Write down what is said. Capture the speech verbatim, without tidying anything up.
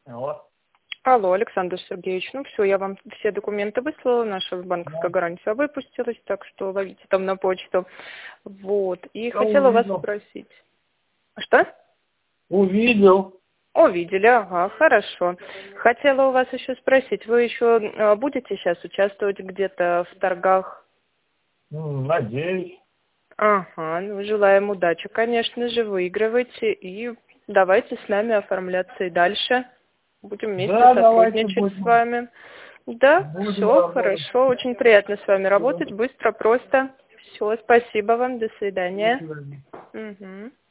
Алло. Алло, Александр Сергеевич, ну все, я вам все документы выслала, наша банковская гарантия выпустилась, так что ловите там на почту. Вот, и Я хотела вас увидел. спросить. Что? Увидел. Увидели, ага, хорошо. Хотела у вас еще спросить, вы еще э, будете сейчас участвовать где-то в торгах? М, Надеюсь. Ага, ну, желаем удачи, конечно же, выигрывайте и давайте с нами оформляться и дальше. Будем вместе Да, давайте сотрудничать с будем. вами. Да, Будем все работать. хорошо, очень приятно с вами Всё. работать, быстро, просто. Все, спасибо вам, до До свидания. свидания. Мгм.